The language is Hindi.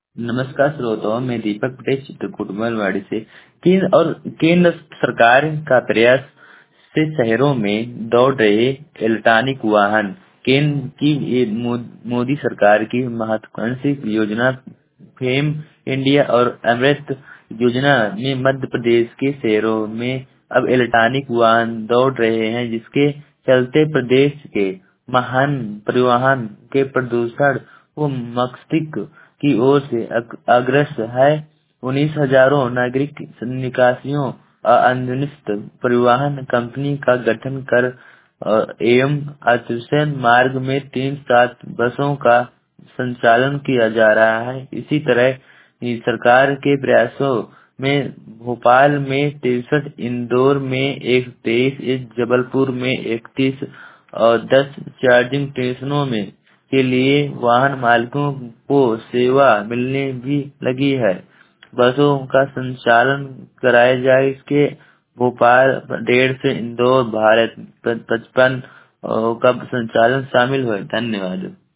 नमस्कार श्रोताओं, मैं दीपक पटेल चित्रकूट मलवाड़ी से। केंद्र सरकार का प्रयास से शहरों में दौड़ रहे इलेक्ट्रॉनिक वाहन। केंद्र की ये मोदी सरकार की महत्वाकांक्षी योजना फेम इंडिया और अमृत योजना में मध्य प्रदेश के शहरों में अब इलेक्ट्रॉनिक वाहन दौड़ रहे हैं, जिसके चलते प्रदेश के महान परिवहन के प्रदूषण को मस्तिष्क की ओर से अग्रसर है। 19 हजारों नागरिक निकासियों आधुनिक परिवहन कंपनी का गठन कर एवं आश्वासन मार्ग में 3-7 बसों का संचालन किया जा रहा है। इसी तरह सरकार के प्रयासों में भोपाल में 63, इंदौर में 123, जबलपुर में 31 और 10 चार्जिंग स्टेशनों में के लिए वाहन मालिकों को सेवा मिलने भी लगी है। बसों का संचालन कराया जाए, इसके भोपाल 1.5 से इंदौर भारत 55 का संचालन शामिल हुए। धन्यवाद।